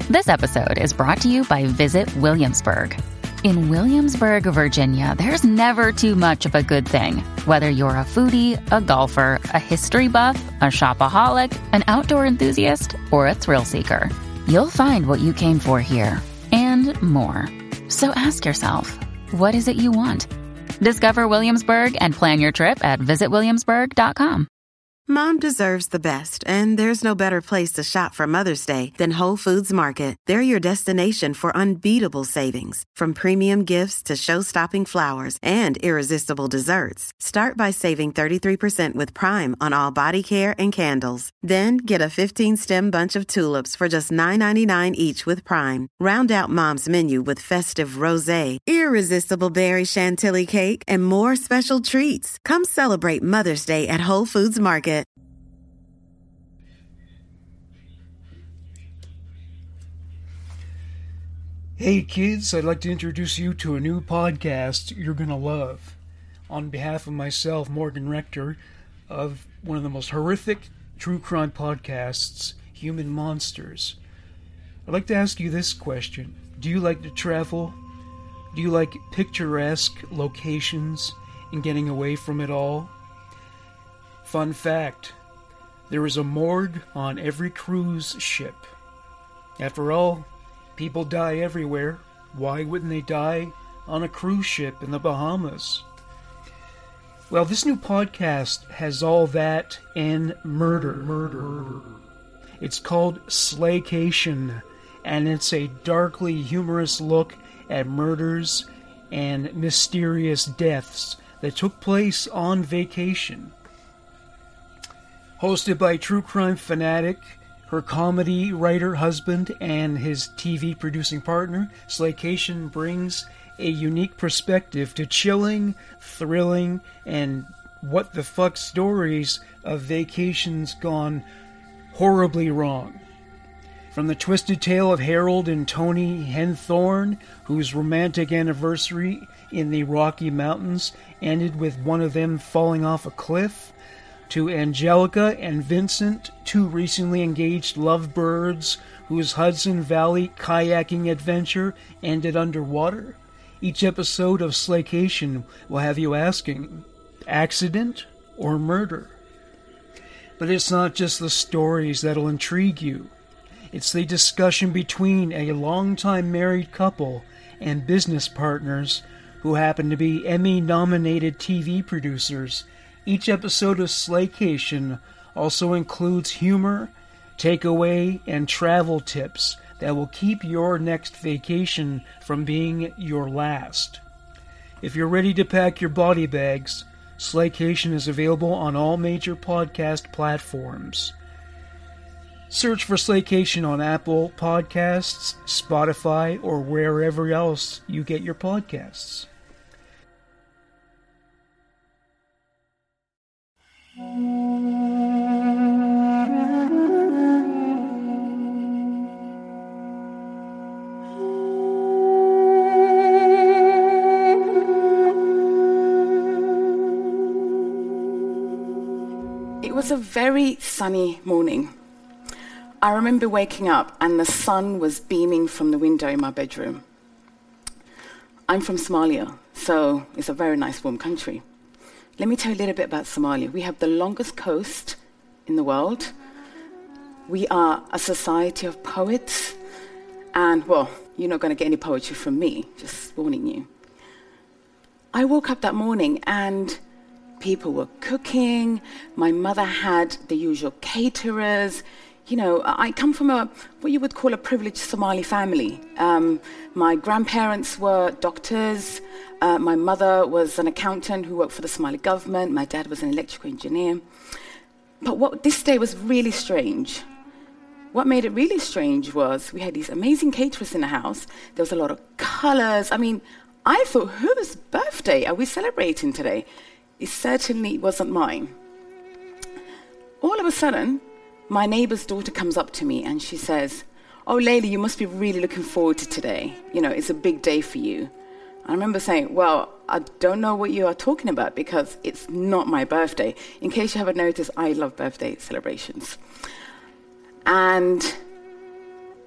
This episode is brought to you by Visit Williamsburg. In Williamsburg, Virginia, there's never too much of a good thing. Whether you're a foodie, a golfer, a history buff, a shopaholic, an outdoor enthusiast, or a thrill seeker, you'll find what you came for here and more. So ask yourself, what is it you want? Discover Williamsburg and plan your trip at visitwilliamsburg.com. Mom deserves the best, and there's no better place to shop for Mother's Day than Whole Foods Market. They're your destination for unbeatable savings, from premium gifts to show-stopping flowers and irresistible desserts. Start by saving 33% with Prime on all body care and candles. Then get a 15-stem bunch of tulips for just $9.99 each with Prime. Round out Mom's menu with festive rosé, irresistible berry chantilly cake, and more special treats. Come celebrate Mother's Day at Whole Foods Market. Hey kids, I'd like to introduce you to a new podcast you're going to love. On behalf of myself, Morgan Rector, of one of the most horrific true crime podcasts, Human Monsters, I'd like to ask you this question. Do you like to travel? Do you like picturesque locations and getting away from it all? Fun fact, there is a morgue on every cruise ship. After all, people die everywhere. Why wouldn't they die on a cruise ship in the Bahamas? Well, this new podcast has all that and murder. It's called Slaycation, and it's a darkly humorous look at murders and mysterious deaths that took place on vacation. Hosted by true crime fanatic, her comedy writer husband, and his TV producing partner, Slaycation brings a unique perspective to chilling, thrilling, and what-the-fuck stories of vacations gone horribly wrong. From the twisted tale of Harold and Tony Henthorne, whose romantic anniversary in the Rocky Mountains ended with one of them falling off a cliff, to Angelica and Vincent, two recently engaged lovebirds whose Hudson Valley kayaking adventure ended underwater. Each episode of Slaycation will have you asking, accident or murder? But it's not just the stories that'll intrigue you. It's the discussion between a longtime married couple and business partners who happen to be Emmy-nominated TV producers. Each episode of Slaycation also includes humor, takeaway, and travel tips that will keep your next vacation from being your last. If you're ready to pack your body bags, Slaycation is available on all major podcast platforms. Search for Slaycation on Apple Podcasts, Spotify, or wherever else you get your podcasts. It was a very sunny morning. I remember waking up and the sun was beaming from the window in my bedroom. I'm from Somalia, so it's a very nice warm country. Let me tell you a little bit about Somalia. We have the longest coast in the world. We are a society of poets. And, well, you're not going to get any poetry from me, just warning you. I woke up that morning and people were cooking. My mother had the usual caterers. You know, I come from what you would call a privileged Somali family. My grandparents were doctors. My mother was an accountant who worked for the Somali government. My dad was an electrical engineer. But this day was really strange. What made it really strange was we had these amazing caterers in the house. There was a lot of colors. I mean, I thought, whose birthday are we celebrating today? It certainly wasn't mine. All of a sudden, my neighbor's daughter comes up to me and she says, "Oh, Layla, you must be really looking forward to today. You know, it's a big day for you." I remember saying, "Well, I don't know what you are talking about because it's not my birthday." In case you haven't noticed, I love birthday celebrations. And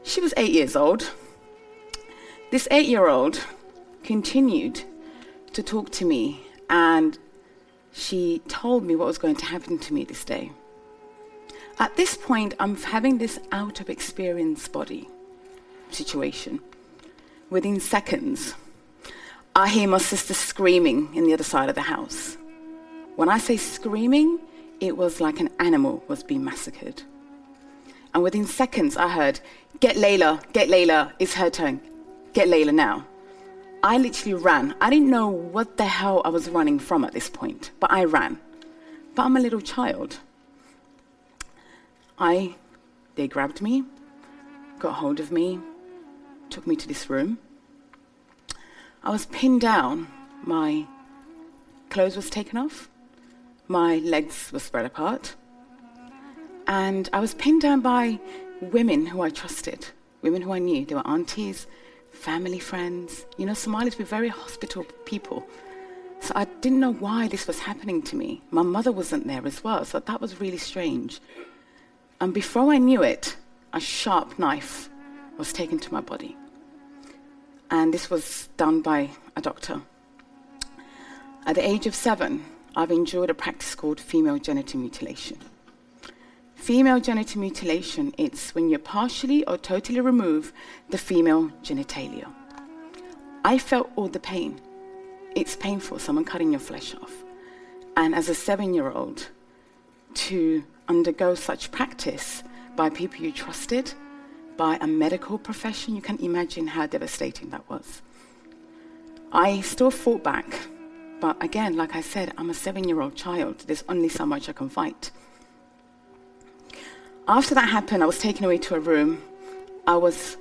She was 8 years old. This 8-year-old continued to talk to me, and she told me what was going to happen to me this day. At this point, I'm having this out of experience body situation. Within seconds, I hear my sister screaming in the other side of the house. When I say screaming, it was like an animal was being massacred. And within seconds, I heard, get Layla, it's her turn. Get Layla now. I literally ran. I didn't know what the hell I was running from at this point, but I ran. But I'm a little child. They grabbed me, got hold of me, took me to this room. I was pinned down. My clothes was taken off. My legs were spread apart. And I was pinned down by women who I trusted, women who I knew. They were aunties, family friends. You know, Somalis were very hospitable people. So I didn't know why this was happening to me. My mother wasn't there as well, so that was really strange. And before I knew it, a sharp knife was taken to my body. And this was done by a doctor. At the age of 7, I've endured a practice called female genital mutilation. Female genital mutilation, it's when you partially or totally remove the female genitalia. I felt all the pain. It's painful, someone cutting your flesh off. And as a 7-year-old, to undergo such practice by people you trusted, by a medical profession, you can imagine how devastating that was. I still fought back, but again, like I said, I'm a 7-year-old child. There's only so much I can fight. After that happened, I was taken away to a room. There was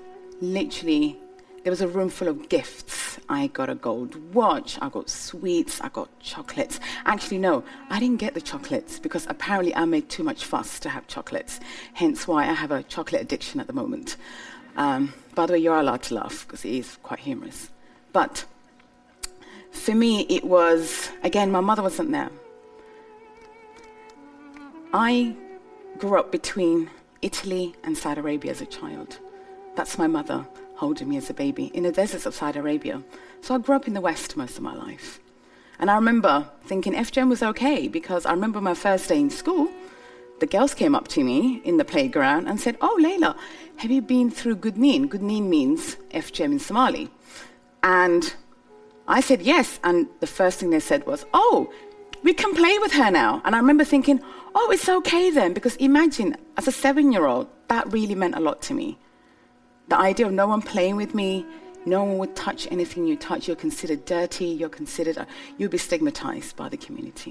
a room full of gifts. I got a gold watch, I got sweets, I got chocolates. Actually, no, I didn't get the chocolates because apparently I made too much fuss to have chocolates, hence why I have a chocolate addiction at the moment. By the way, you're allowed to laugh because it is quite humorous. But for me, it was, again, my mother wasn't there. I grew up between Italy and Saudi Arabia as a child. That's my mother holding me as a baby in the deserts of Saudi Arabia. So I grew up in the West most of my life. And I remember thinking FGM was okay because I remember my first day in school, the girls came up to me in the playground and said, "Oh, Layla, have you been through Gudniin?" Gudniin means FGM in Somali. And I said yes, and the first thing they said was, "Oh, we can play with her now." And I remember thinking, oh, it's okay then, because imagine, as a 7-year-old, that really meant a lot to me. The idea of no one playing with me, no one would touch anything you touch, you're considered dirty, you'll be stigmatized by the community.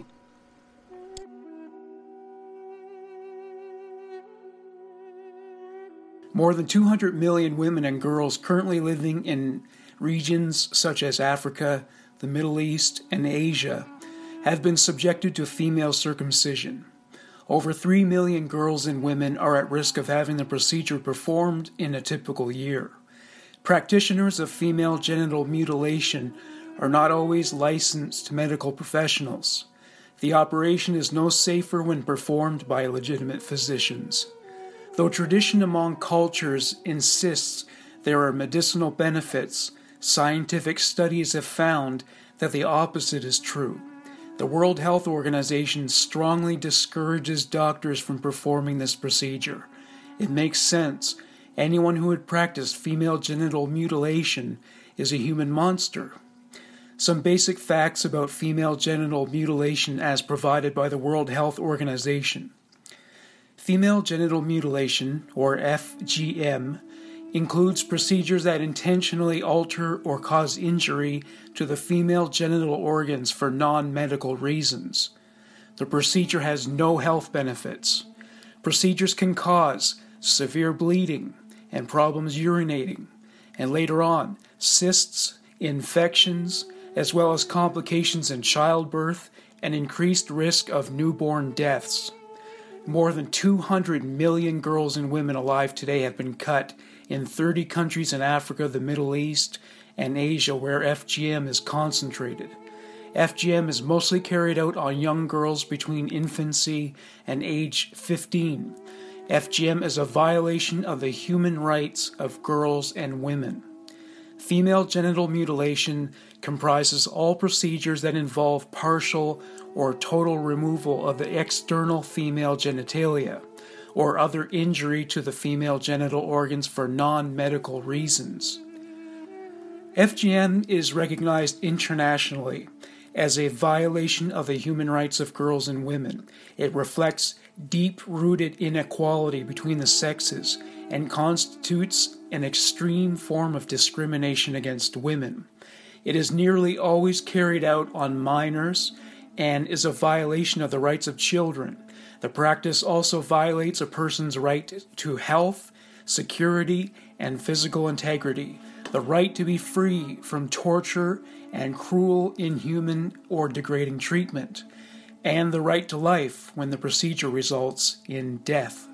More than 200 million women and girls currently living in regions such as Africa, the Middle East, and Asia have been subjected to female circumcision. Over 3 million girls and women are at risk of having the procedure performed in a typical year. Practitioners of female genital mutilation are not always licensed medical professionals. The operation is no safer when performed by legitimate physicians. Though tradition among cultures insists there are medicinal benefits, scientific studies have found that the opposite is true. The World Health Organization strongly discourages doctors from performing this procedure. It makes sense. Anyone who would practice female genital mutilation is a human monster. Some basic facts about female genital mutilation as provided by the World Health Organization. Female genital mutilation, or FGM, includes procedures that intentionally alter or cause injury to the female genital organs for non-medical reasons. The procedure has no health benefits. Procedures can cause severe bleeding and problems urinating, and later on, cysts, infections, as well as complications in childbirth and increased risk of newborn deaths. More than 200 million girls and women alive today have been cut in 30 countries in Africa, the Middle East, and Asia where FGM is concentrated. FGM is mostly carried out on young girls between infancy and age 15. FGM is a violation of the human rights of girls and women. Female genital mutilation comprises all procedures that involve partial or total removal of the external female genitalia, or other injury to the female genital organs for non-medical reasons. FGM is recognized internationally as a violation of the human rights of girls and women. It reflects deep-rooted inequality between the sexes and constitutes an extreme form of discrimination against women. It is nearly always carried out on minors and is a violation of the rights of children. The practice also violates a person's right to health, security, and physical integrity, the right to be free from torture and cruel, inhuman, or degrading treatment, and the right to life when the procedure results in death.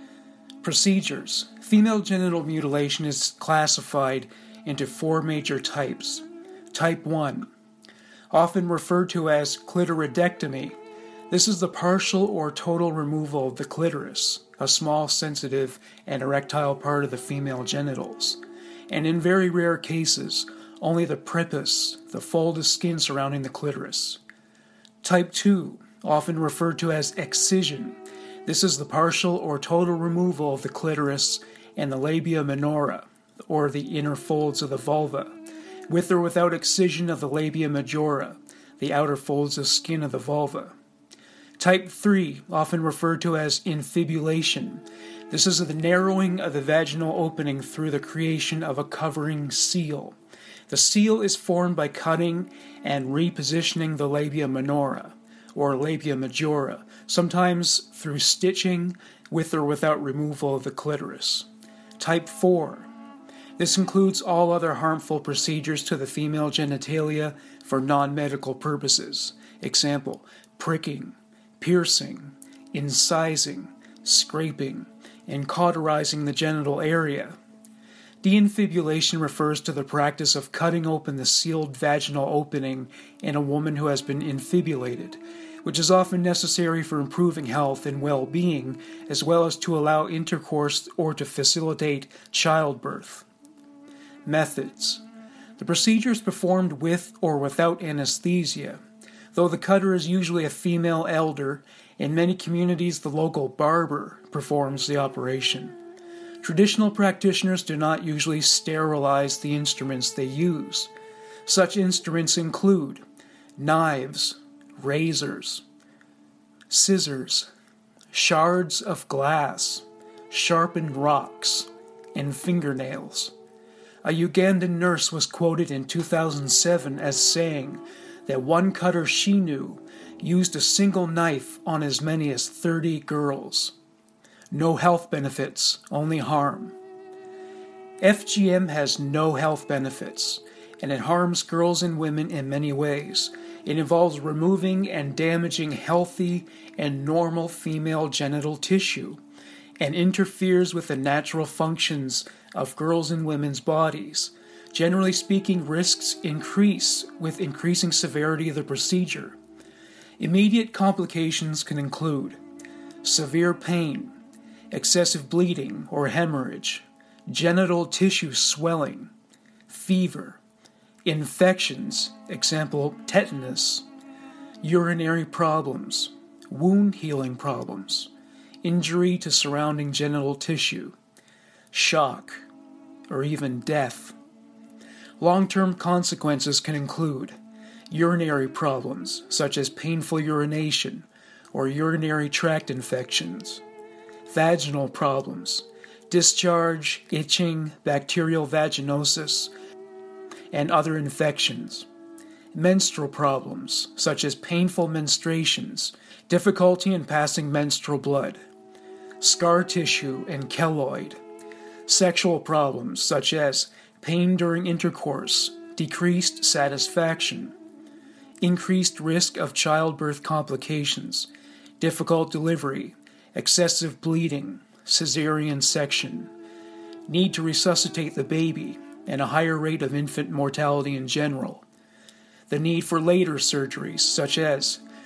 Procedures. Female genital mutilation is classified into 4 major types. Type 1, often referred to as clitoridectomy. This is the partial or total removal of the clitoris, a small, sensitive, and erectile part of the female genitals, and in very rare cases, only the prepuce, the fold of skin surrounding the clitoris. Type 2, often referred to as excision. This is the partial or total removal of the clitoris and the labia minora, or the inner folds of the vulva, with or without excision of the labia majora, the outer folds of skin of the vulva. Type 3, often referred to as infibulation. This is the narrowing of the vaginal opening through the creation of a covering seal. The seal is formed by cutting and repositioning the labia minora, or labia majora, sometimes through stitching, with or without removal of the clitoris. Type 4. This includes all other harmful procedures to the female genitalia for non-medical purposes. Example, pricking, piercing, incising, scraping, and cauterizing the genital area. Deinfibulation refers to the practice of cutting open the sealed vaginal opening in a woman who has been infibulated, which is often necessary for improving health and well-being, as well as to allow intercourse or to facilitate childbirth. Methods. The procedure is performed with or without anesthesia. Though the cutter is usually a female elder, in many communities the local barber performs the operation. Traditional practitioners do not usually sterilize the instruments they use. Such instruments include knives, razors, scissors, shards of glass, sharpened rocks, and fingernails. A Ugandan nurse was quoted in 2007 as saying that one cutter she knew used a single knife on as many as 30 girls. No health benefits, only harm. FGM has no health benefits, and it harms girls and women in many ways. It involves removing and damaging healthy and normal female genital tissue, and interferes with the natural functions of girls' and women's bodies. Generally speaking, risks increase with increasing severity of the procedure. Immediate complications can include severe pain, excessive bleeding or hemorrhage, genital tissue swelling, fever, infections, example tetanus, urinary problems, wound healing problems, injury to surrounding genital tissue, shock, or even death. Long-term consequences can include urinary problems such as painful urination or urinary tract infections, vaginal problems, discharge, itching, bacterial vaginosis, and other infections, menstrual problems such as painful menstruations, difficulty in passing menstrual blood, scar tissue and keloid, sexual problems such as pain during intercourse, decreased satisfaction, increased risk of childbirth complications, difficult delivery, excessive bleeding, cesarean section, need to resuscitate the baby, and a higher rate of infant mortality in general. The need for later surgeries, such as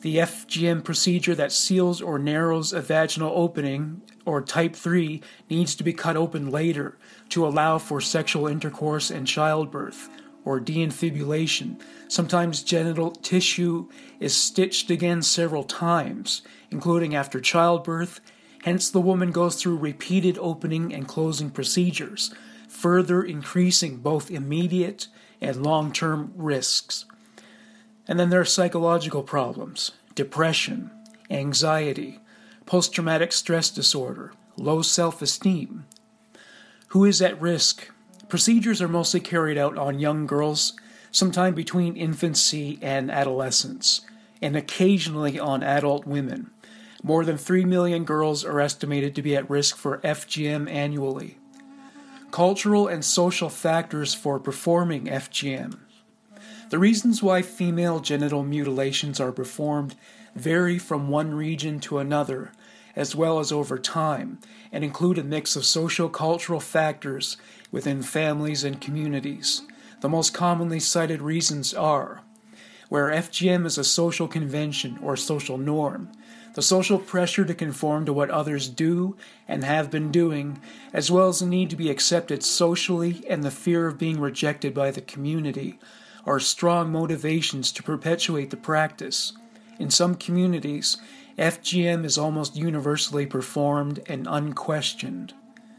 The FGM procedure that seals or narrows a vaginal opening, or type 3, needs to be cut open later to allow for sexual intercourse and childbirth, or deinfibulation. Sometimes genital tissue is stitched again several times, including after childbirth. Hence, the woman goes through repeated opening and closing procedures, further increasing both immediate and long-term risks. And then there are psychological problems: depression, anxiety, post-traumatic stress disorder, low self-esteem. Who is at risk? Procedures are mostly carried out on young girls, sometime between infancy and adolescence, and occasionally on adult women. More than 3 million girls are estimated to be at risk for FGM annually. Cultural and social factors for performing FGM. The reasons why female genital mutilations are performed vary from one region to another, as well as over time, and include a mix of socio-cultural factors within families and communities. The most commonly cited reasons are where FGM is a social convention or social norm, the social pressure to conform to what others do and have been doing, as well as the need to be accepted socially and the fear of being rejected by the community, are strong motivations to perpetuate the practice. In some communities, FGM is almost universally performed and unquestioned.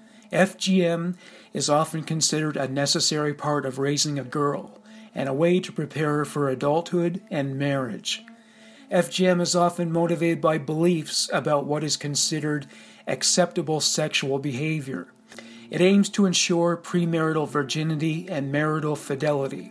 FGM is often considered a necessary part of raising a girl and a way to prepare her for adulthood and marriage. FGM is often motivated by beliefs about what is considered acceptable sexual behavior. It aims to ensure premarital virginity and marital fidelity.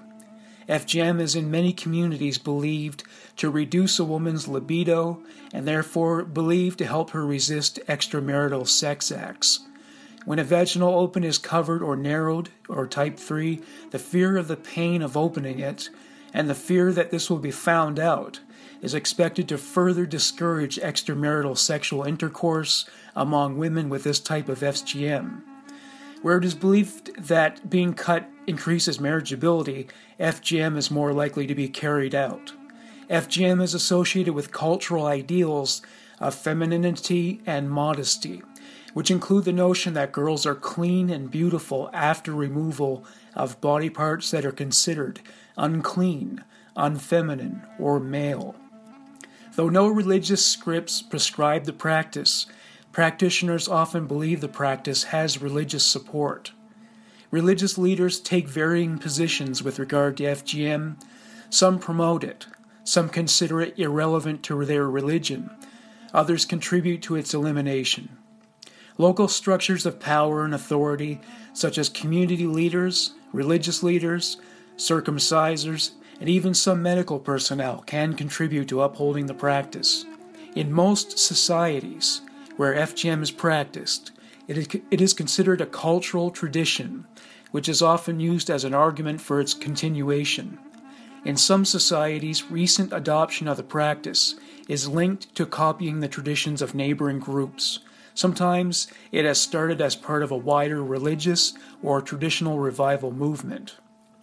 FGM is in many communities believed to reduce a woman's libido and therefore believed to help her resist extramarital sex acts. When a vaginal open is covered or narrowed, or type 3, the fear of the pain of opening it and the fear that this will be found out is expected to further discourage extramarital sexual intercourse among women with this type of FGM. Where it is believed that being cut increases marriageability, FGM is more likely to be carried out. FGM is associated with cultural ideals of femininity and modesty, which include the notion that girls are clean and beautiful after removal of body parts that are considered unclean, unfeminine, or male. Though no religious scripts prescribe the practice, practitioners often believe the practice has religious support. Religious leaders take varying positions with regard to FGM. Some promote it. Some consider it irrelevant to their religion. Others contribute to its elimination. Local structures of power and authority, such as community leaders, religious leaders, circumcisers, and even some medical personnel, can contribute to upholding the practice. In most societies where FGM is practiced, it is considered a cultural tradition, which is often used as an argument for its continuation. In some societies, recent adoption of the practice is linked to copying the traditions of neighboring groups. Sometimes it has started as part of a wider religious or traditional revival movement.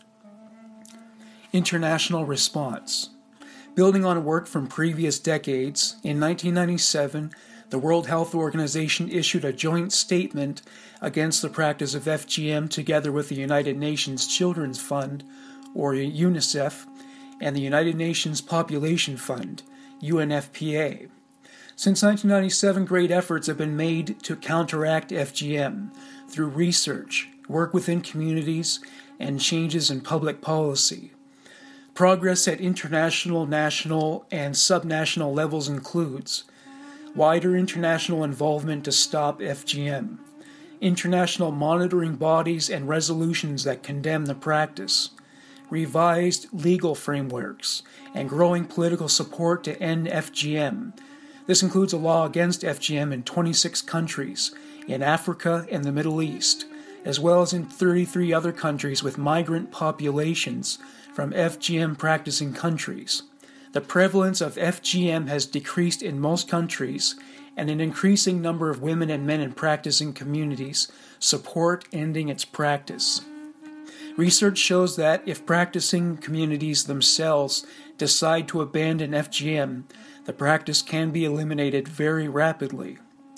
International response. Building on work from previous decades, in 1997, the World Health Organization issued a joint statement against the practice of FGM together with the United Nations Children's Fund, or UNICEF, and the United Nations Population Fund, UNFPA. Since 1997, great efforts have been made to counteract FGM through research, work within communities, and changes in public policy. Progress at international, national, and subnational levels includes wider international involvement to stop FGM, international monitoring bodies and resolutions that condemn the practice, revised legal frameworks, and growing political support to end FGM. This includes a law against FGM in 26 countries, in Africa and the Middle East, as well as in 33 other countries with migrant populations from FGM practicing countries. The prevalence of FGM has decreased in most countries, and an increasing number of women and men in practicing communities support ending its practice. Research shows that if practicing communities themselves decide to abandon FGM, the practice can be eliminated very rapidly.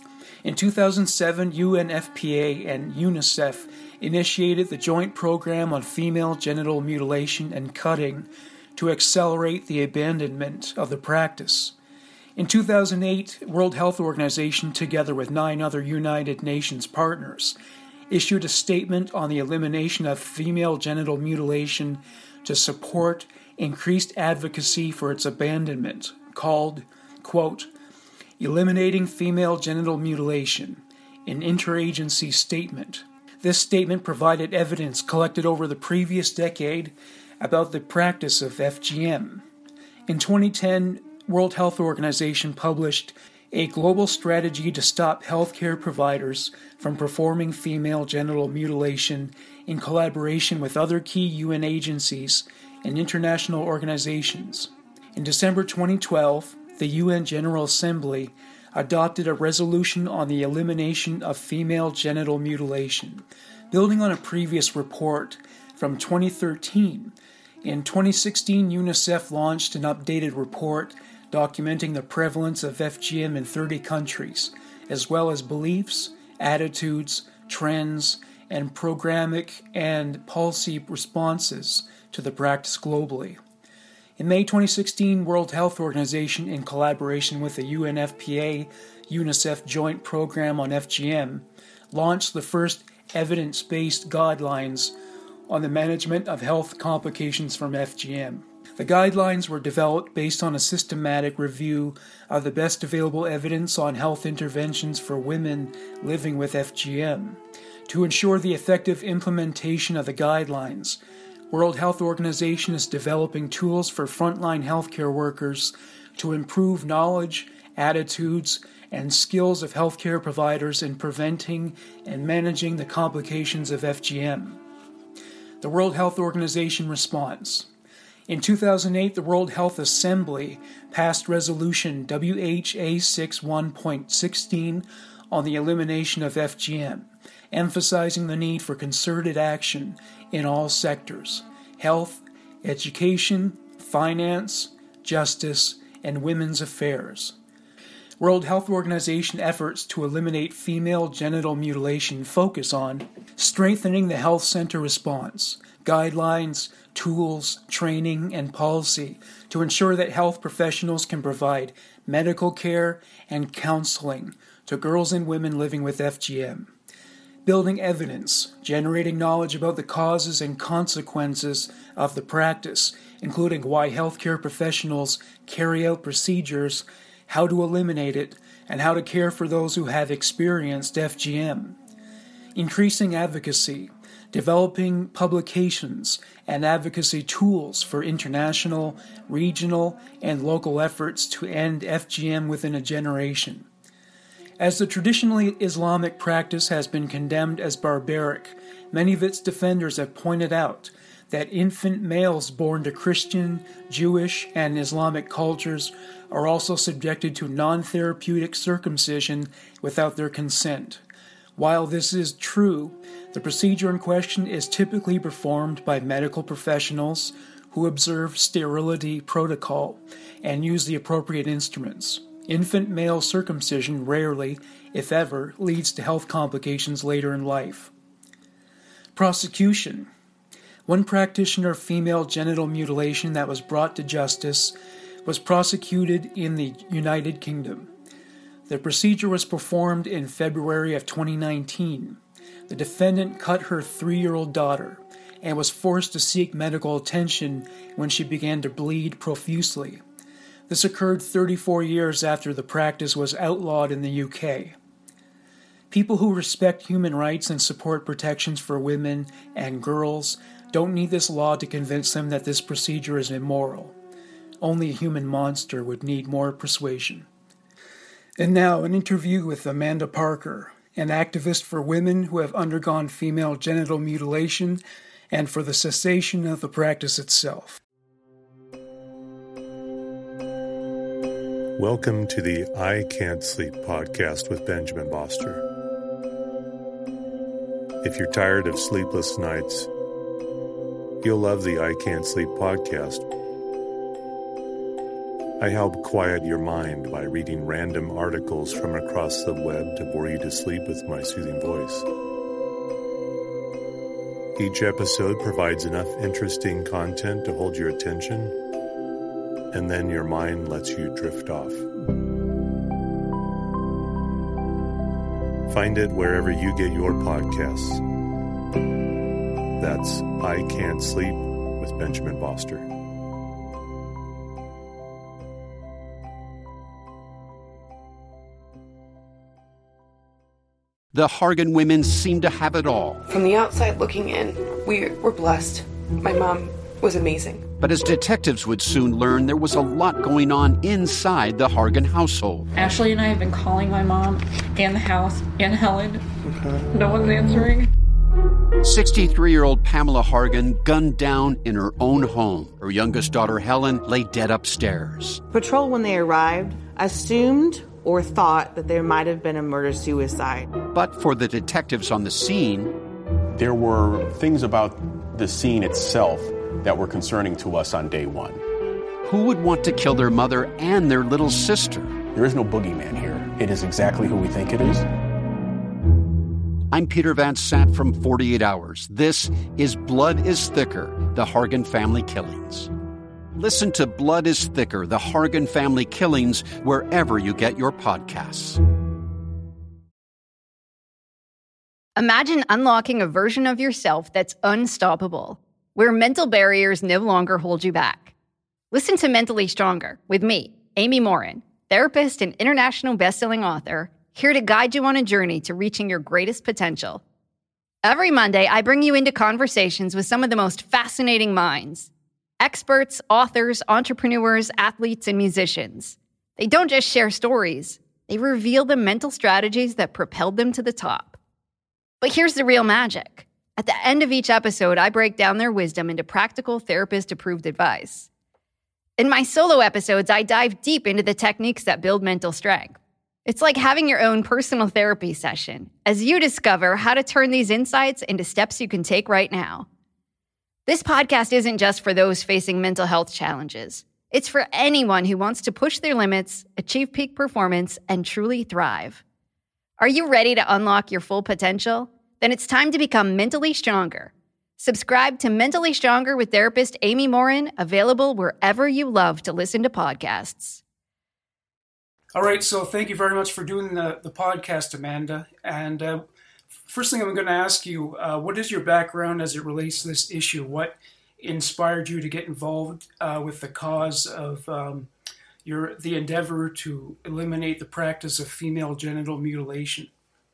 In 2007, UNFPA and UNICEF initiated the Joint Program on Female Genital Mutilation and Cutting to accelerate the abandonment of the practice. In 2008, World Health Organization, together with 9 other United Nations partners, issued a statement on the elimination of female genital mutilation to support increased advocacy for its abandonment, called, quote, Eliminating Female Genital Mutilation, an interagency statement. This statement provided evidence collected over the previous decade about the practice of FGM. In 2010, World Health Organization published a global strategy to stop healthcare providers from performing female genital mutilation in collaboration with other key UN agencies and international organizations. In December 2012, the UN General Assembly adopted a resolution on the elimination of female genital mutilation, building on a previous report from 2013. In 2016, UNICEF launched an updated report documenting the prevalence of FGM in 30 countries, as well as beliefs, attitudes, trends, and programmatic and policy responses to the practice globally. In May 2016, World Health Organization, in collaboration with the UNFPA-UNICEF Joint Program on FGM, launched the first evidence-based guidelines on the management of health complications from FGM. The guidelines were developed based on a systematic review of the best available evidence on health interventions for women living with FGM. To ensure the effective implementation of the guidelines, World Health Organization is developing tools for frontline healthcare workers to improve knowledge, attitudes, and skills of healthcare providers in preventing and managing the complications of FGM. The World Health Organization response. In 2008, the World Health Assembly passed Resolution WHA 61.16 on the elimination of FGM, emphasizing the need for concerted action in all sectors: health, education, finance, justice, and women's affairs. World Health Organization efforts to eliminate female genital mutilation focus on strengthening the health center response, guidelines, tools, training, and policy to ensure that health professionals can provide medical care and counseling to girls and women living with FGM. Building evidence, generating knowledge about the causes and consequences of the practice, including why healthcare professionals carry out procedures, how to eliminate it, and how to care for those who have experienced FGM. Increasing advocacy, developing publications and advocacy tools for international, regional, and local efforts to end FGM within a generation. As the traditionally Islamic practice has been condemned as barbaric, many of its defenders have pointed out that infant males born to Christian, Jewish, and Islamic cultures are also subjected to non-therapeutic circumcision without their consent. While this is true, the procedure in question is typically performed by medical professionals who observe sterility protocol and use the appropriate instruments. Infant male circumcision rarely, if ever, leads to health complications later in life. Prosecution. One practitioner of female genital mutilation that was brought to justice was prosecuted in the United Kingdom. The procedure was performed in February of 2019. The defendant cut her 3-year-old daughter and was forced to seek medical attention when she began to bleed profusely. This occurred 34 years after the practice was outlawed in the UK. People who respect human rights and support protections for women and girls don't need this law to convince them that this procedure is immoral. Only a human monster would need more persuasion. And now, an interview with Amanda Parker, an activist for women who have undergone female genital mutilation and for the cessation of the practice itself. Welcome to the I Can't Sleep podcast with Benjamin Boster. If you're tired of sleepless nights, you'll love the I Can't Sleep podcast. I help quiet your mind by reading random articles from across the web to bore you to sleep with my soothing voice. Each episode provides enough interesting content to hold your attention, and then your mind lets you drift off. Find it wherever you get your podcasts. That's I Can't Sleep with Benjamin Foster. The Hargan women seem to have it all. From the outside looking in, we were blessed. My mom was amazing. But as detectives would soon learn, there was a lot going on inside the Hargan household. Ashley and I have been calling my mom and the house and Helen. No one's answering. 63-year-old Pamela Hargan gunned down in her own home. Her youngest daughter, Helen, lay dead upstairs. Patrol, when they arrived, assumed or thought that there might have been a murder-suicide. But for the detectives on the scene, there were things about the scene itself that were concerning to us on day one. Who would want to kill their mother and their little sister? There is no boogeyman here. It is exactly who we think it is. I'm Peter Van Sant from 48 Hours. This is Blood is Thicker, the Hargan family killings. Listen to Blood is Thicker, the Hargan family killings, wherever you get your podcasts. Imagine unlocking a version of yourself that's unstoppable, where mental barriers no longer hold you back. Listen to Mentally Stronger with me, Amy Morin, therapist and international best-selling author, here to guide you on a journey to reaching your greatest potential. Every Monday, I bring you into conversations with some of the most fascinating minds. Experts, authors, entrepreneurs, athletes, and musicians. They don't just share stories. They reveal the mental strategies that propelled them to the top. But here's the real magic. At the end of each episode, I break down their wisdom into practical therapist-approved advice. In my solo episodes, I dive deep into the techniques that build mental strength. It's like having your own personal therapy session as you discover how to turn these insights into steps you can take right now. This podcast isn't just for those facing mental health challenges. It's for anyone who wants to push their limits, achieve peak performance, and truly thrive. Are you ready to unlock your full potential? Then it's time to become mentally stronger. Subscribe to Mentally Stronger with therapist Amy Morin, available wherever you love to listen to podcasts. All right, so thank you very much for doing the podcast, Amanda. And first thing I'm going to ask you, what is your background as it relates to this issue? What inspired you to get involved with the cause of the endeavor to eliminate the practice of female genital mutilation?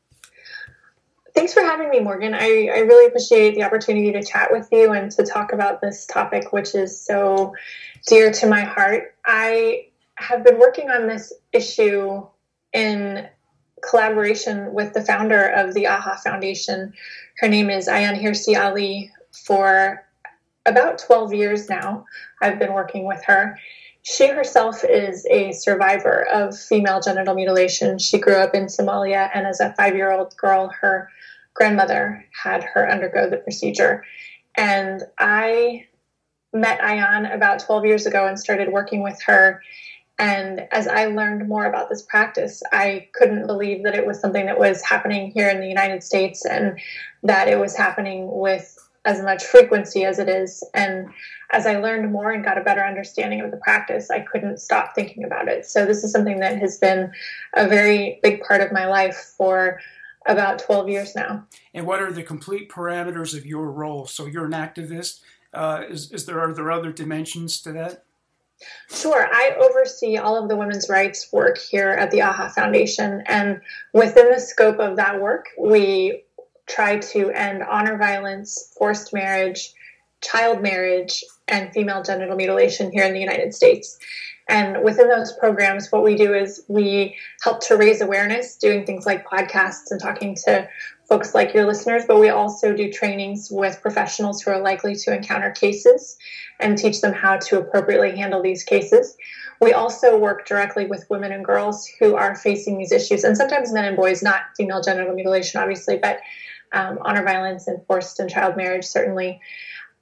Thanks for having me, Morgan. I really appreciate the opportunity to chat with you and to talk about this topic, which is so dear to my heart. I have been working on this issue in collaboration with the founder of the AHA Foundation. Her name is Ayaan Hirsi Ali. For about 12 years now, I've been working with her. She herself is a survivor of female genital mutilation. She grew up in Somalia, and as a 5-year-old girl, her grandmother had her undergo the procedure. And I met Ayaan about 12 years ago and started working with her. And as I learned more about this practice, I couldn't believe that it was something that was happening here in the United States and that it was happening with as much frequency as it is. And as I learned more and got a better understanding of the practice, I couldn't stop thinking about it. So this is something that has been a very big part of my life for about 12 years now. And what are the complete parameters of your role? So you're an activist. Are there other dimensions to that? Sure. I oversee all of the women's rights work here at the AHA Foundation. And within the scope of that work, we try to end honor violence, forced marriage, child marriage, and female genital mutilation here in the United States. And within those programs, what we do is we help to raise awareness, doing things like podcasts and talking to folks like your listeners, but we also do trainings with professionals who are likely to encounter cases and teach them how to appropriately handle these cases. We also work directly with women and girls who are facing these issues, and sometimes men and boys, not female genital mutilation, obviously, but honor violence and forced and child marriage, certainly.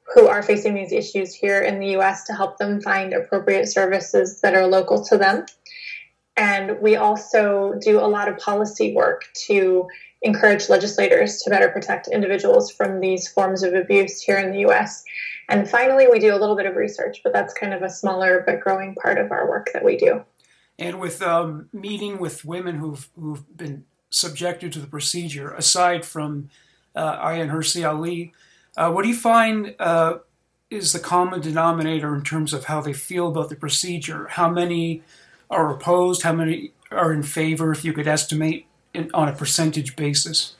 who are facing these issues here in the U.S. to help them find appropriate services that are local to them. And we also do a lot of policy work to encourage legislators to better protect individuals from these forms of abuse here in the U.S. And finally, we do a little bit of research, but that's kind of a smaller but growing part of our work that we do. And with meeting with women who've been subjected to the procedure, aside from Ayaan Hirsi Ali, what do you find is the common denominator in terms of how they feel about the procedure? How many are opposed? How many are in favor, if you could estimate on a percentage basis?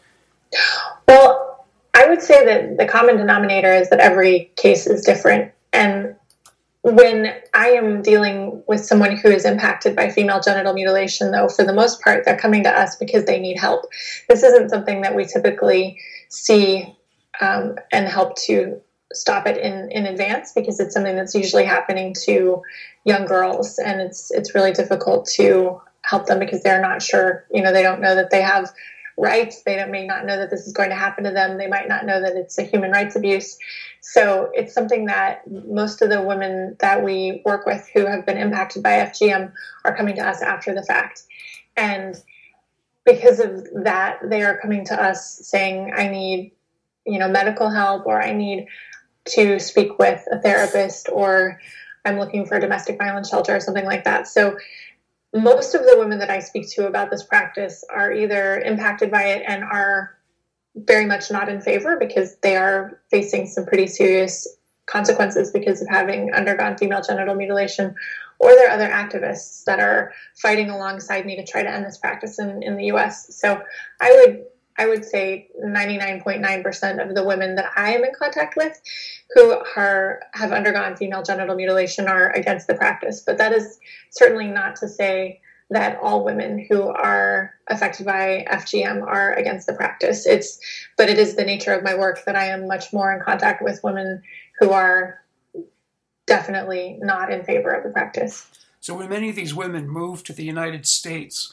Well, I would say that the common denominator is that every case is different. And when I am dealing with someone who is impacted by female genital mutilation, though, for the most part, they're coming to us because they need help. This isn't something that we typically see and help to stop it in advance, because it's something that's usually happening to young girls, and it's really difficult to help them because they're not sure, they don't know that they have rights. They may not know that this is going to happen to them. They might not know that it's a human rights abuse. So it's something that most of the women that we work with who have been impacted by FGM are coming to us after the fact. And because of that, they are coming to us saying, I need, medical help, or I need to speak with a therapist, or I'm looking for a domestic violence shelter or something like that. So most of the women that I speak to about this practice are either impacted by it and are very much not in favor because they are facing some pretty serious consequences because of having undergone female genital mutilation, or there are other activists that are fighting alongside me to try to end this practice in the U.S. So I would say 99.9% of the women that I am in contact with who have undergone female genital mutilation are against the practice. But that is certainly not to say that all women who are affected by FGM are against the practice. But it is the nature of my work that I am much more in contact with women who are definitely not in favor of the practice. So when many of these women move to the United States,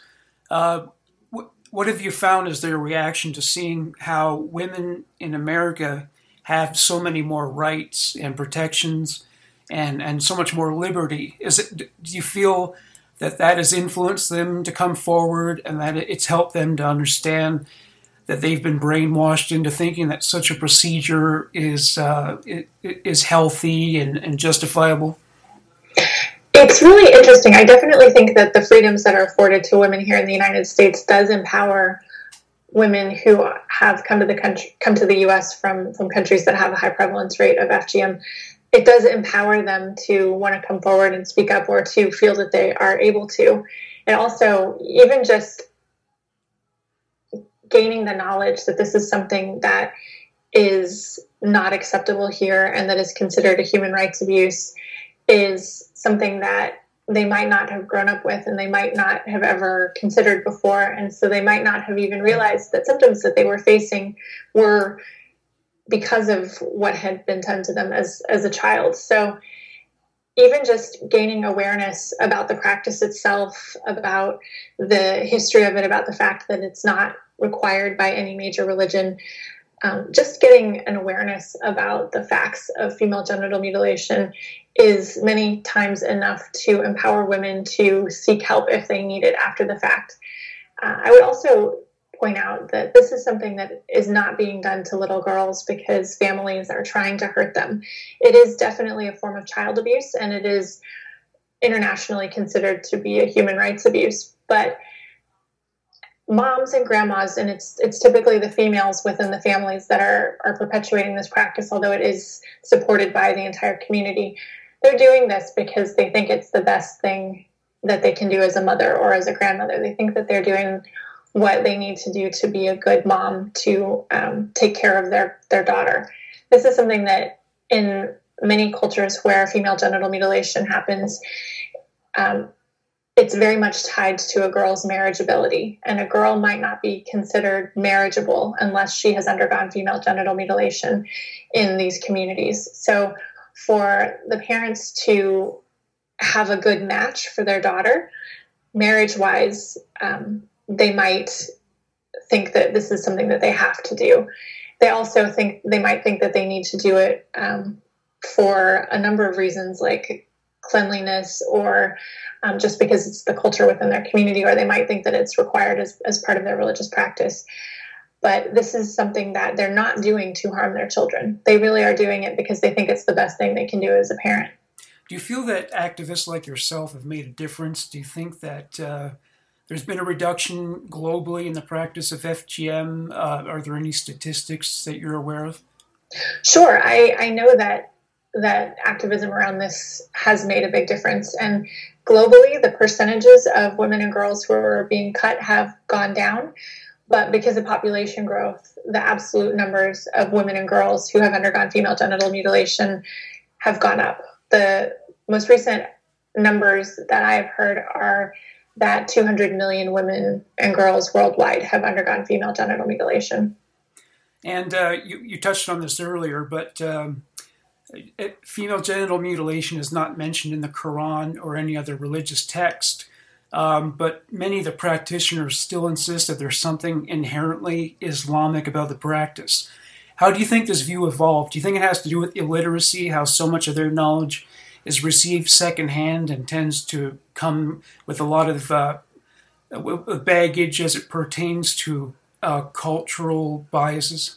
what have you found as their reaction to seeing how women in America have so many more rights and protections and so much more liberty? Do you feel that has influenced them to come forward, and that it's helped them to understand that they've been brainwashed into thinking that such a procedure is healthy and justifiable? It's really interesting. I definitely think that the freedoms that are afforded to women here in the United States does empower women who have come to the U.S. from countries that have a high prevalence rate of FGM. It does empower them to want to come forward and speak up, or to feel that they are able to. And also, even just gaining the knowledge that this is something that is not acceptable here and that is considered a human rights abuse is something that they might not have grown up with, and they might not have ever considered before. And so they might not have even realized that symptoms that they were facing were because of what had been done to them as a child. So even just gaining awareness about the practice itself, about the history of it, about the fact that it's not required by any major religion, just getting an awareness about the facts of female genital mutilation is many times enough to empower women to seek help if they need it after the fact. I would also point out that this is something that is not being done to little girls because families are trying to hurt them. It is definitely a form of child abuse, and it is internationally considered to be a human rights abuse. But moms and grandmas, and it's typically the females within the families that are perpetuating this practice, although it is supported by the entire community. They're doing this because they think it's the best thing that they can do as a mother or as a grandmother. They think that they're doing what they need to do to be a good mom, to take care of their daughter. This is something that in many cultures where female genital mutilation happens, it's very much tied to a girl's marriageability, and a girl might not be considered marriageable unless she has undergone female genital mutilation in these communities. So for the parents to have a good match for their daughter, marriage-wise, they might think that this is something that they have to do. they also might think that they need to do it for a number of reasons, like cleanliness, or just because it's the culture within their community, or they might think that it's required as part of their religious practice. But this is something that they're not doing to harm their children. They really are doing it because they think it's the best thing they can do as a parent. Do you feel that activists like yourself have made a difference? Do you think that there's been a reduction globally in the practice of FGM? Are there any statistics that you're aware of? Sure. I know that activism around this has made a big difference. And globally, the percentages of women and girls who are being cut have gone down. But because of population growth, the absolute numbers of women and girls who have undergone female genital mutilation have gone up. The most recent numbers that I've heard are that 200 million women and girls worldwide have undergone female genital mutilation. And you touched on this earlier, but female genital mutilation is not mentioned in the Quran or any other religious text. But many of the practitioners still insist that there's something inherently Islamic about the practice. How do you think this view evolved? Do you think it has to do with illiteracy, how so much of their knowledge is received secondhand and tends to come with a lot of baggage as it pertains to cultural biases?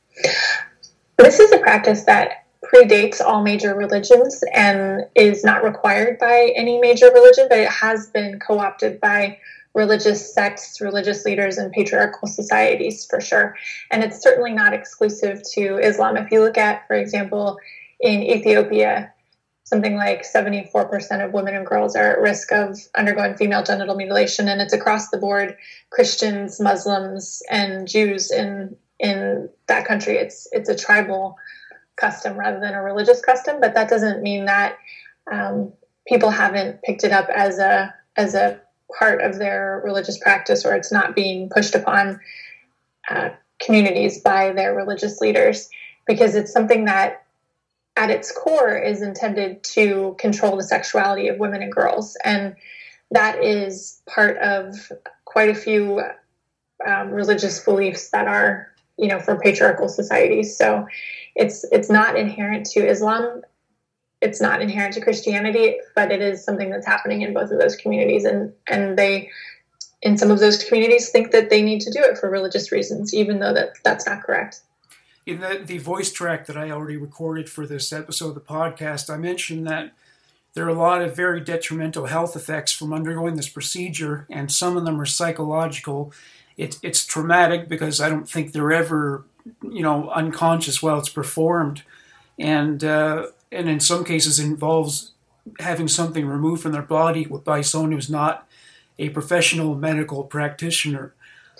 This is a practice that predates all major religions and is not required by any major religion, but it has been co-opted by religious sects, religious leaders, and patriarchal societies for sure. And it's certainly not exclusive to Islam. If you look at, for example, in Ethiopia, something like 74% of women and girls are at risk of undergoing female genital mutilation, and it's across the board, Christians, Muslims, and Jews in that country. It's a tribal custom rather than a religious custom, but that doesn't mean that people haven't picked it up as a part of their religious practice, or it's not being pushed upon communities by their religious leaders, because it's something that at its core is intended to control the sexuality of women and girls. And that is part of quite a few religious beliefs that are, from patriarchal societies. So it's not inherent to Islam. It's not inherent to Christianity, but it is something that's happening in both of those communities. And they, in some of those communities, think that they need to do it for religious reasons, even though that's not correct. In the voice track that I already recorded for this episode of the podcast, I mentioned that there are a lot of very detrimental health effects from undergoing this procedure, and some of them are psychological. It's traumatic because I don't think they're ever, unconscious while it's performed. And in some cases it involves having something removed from their body by someone who's not a professional medical practitioner.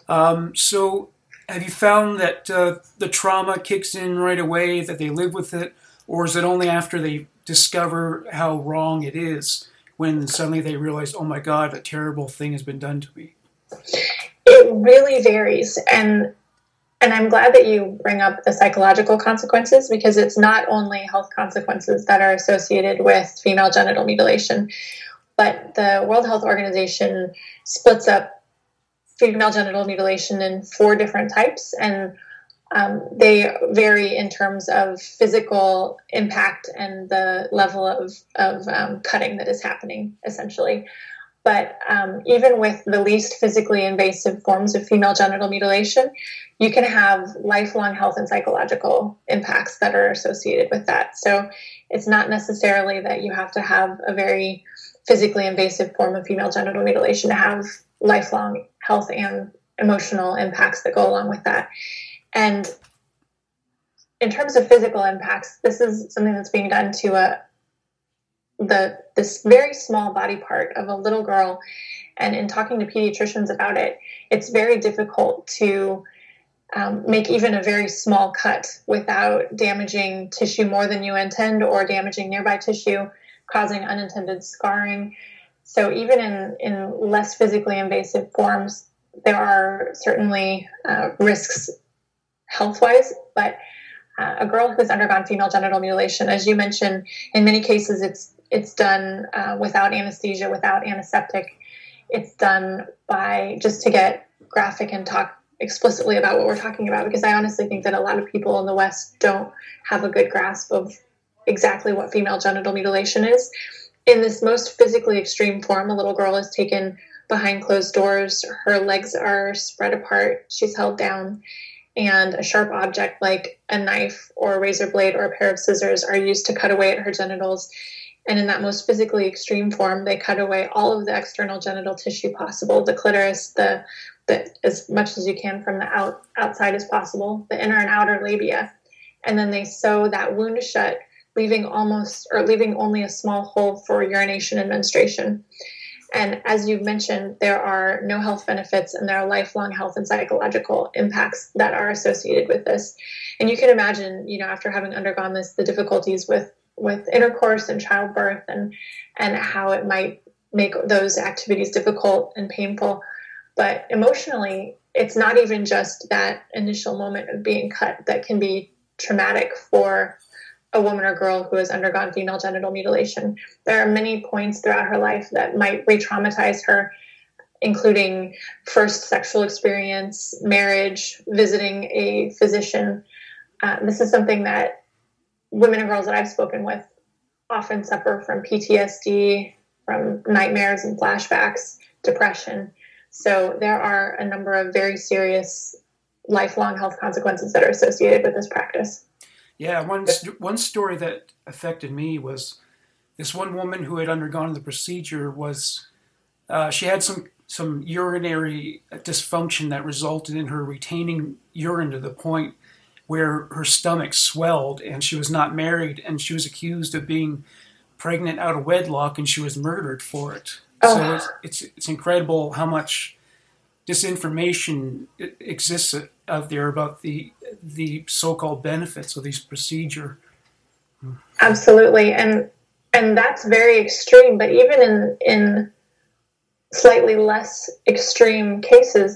So have you found that the trauma kicks in right away, that they live with it, or is it only after they discover how wrong it is when suddenly they realize, oh my God, a terrible thing has been done to me? It really varies. And I'm glad that you bring up the psychological consequences, because it's not only health consequences that are associated with female genital mutilation, but the World Health Organization splits up female genital mutilation in 4 different types, and they vary in terms of physical impact and the level of cutting that is happening, essentially. But even with the least physically invasive forms of female genital mutilation, you can have lifelong health and psychological impacts that are associated with that. So it's not necessarily that you have to have a very physically invasive form of female genital mutilation to have lifelong health and emotional impacts that go along with that. And in terms of physical impacts, this is something that's being done to this very small body part of a little girl. And in talking to pediatricians about it, it's very difficult to make even a very small cut without damaging tissue more than you intend, or damaging nearby tissue, causing unintended scarring. So even in less physically invasive forms, there are certainly risks health-wise, but a girl who's undergone female genital mutilation, as you mentioned, in many cases it's done without anesthesia, without antiseptic. It's done by, just to get graphic and talk explicitly about what we're talking about, because I honestly think that a lot of people in the West don't have a good grasp of exactly what female genital mutilation is. In this most physically extreme form, a little girl is taken behind closed doors. Her legs are spread apart. She's held down, and a sharp object like a knife or a razor blade or a pair of scissors are used to cut away at her genitals. And in that most physically extreme form, they cut away all of the external genital tissue possible, the clitoris, the as much as you can from the outside as possible, the inner and outer labia. And then they sew that wound shut, leaving only a small hole for urination and menstruation. And as you've mentioned, there are no health benefits, and there are lifelong health and psychological impacts that are associated with this. And you can imagine, after having undergone this, the difficulties with intercourse and childbirth, and how it might make those activities difficult and painful. But emotionally, it's not even just that initial moment of being cut that can be traumatic for a woman or girl who has undergone female genital mutilation. There are many points throughout her life that might re-traumatize her, including first sexual experience, marriage, visiting a physician. This is something that women and girls that I've spoken with often suffer from PTSD, from nightmares and flashbacks, depression. So there are a number of very serious lifelong health consequences that are associated with this practice. Yeah, one story that affected me was this one woman who had undergone the procedure was, she had some urinary dysfunction that resulted in her retaining urine to the point where her stomach swelled, and she was not married, and she was accused of being pregnant out of wedlock, and she was murdered for it. Oh. So it's incredible how much disinformation exists out there about the so-called benefits of these procedure. Absolutely, and that's very extreme. But even in slightly less extreme cases,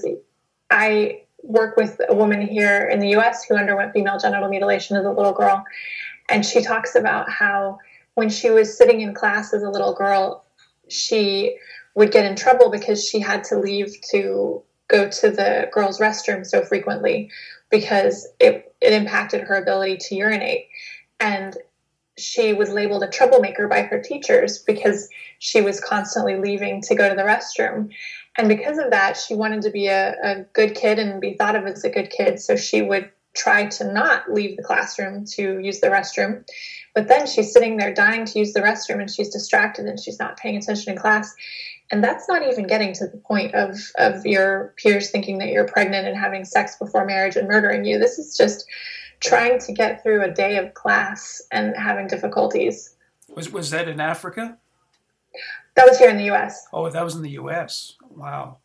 I work with a woman here in the U.S. who underwent female genital mutilation as a little girl, and she talks about how when she was sitting in class as a little girl, she would get in trouble because she had to leave to go to the girls' restroom so frequently because it impacted her ability to urinate. And she was labeled a troublemaker by her teachers because she was constantly leaving to go to the restroom. And because of that, she wanted to be a good kid and be thought of as a good kid. So she would try to not leave the classroom to use the restroom. But then she's sitting there dying to use the restroom, and she's distracted and she's not paying attention in class. And that's not even getting to the point of your peers thinking that you're pregnant and having sex before marriage and murdering you. This is just trying to get through a day of class and having difficulties. Was that in Africa? That was here in the U.S. Oh, that was in the U.S. Wow.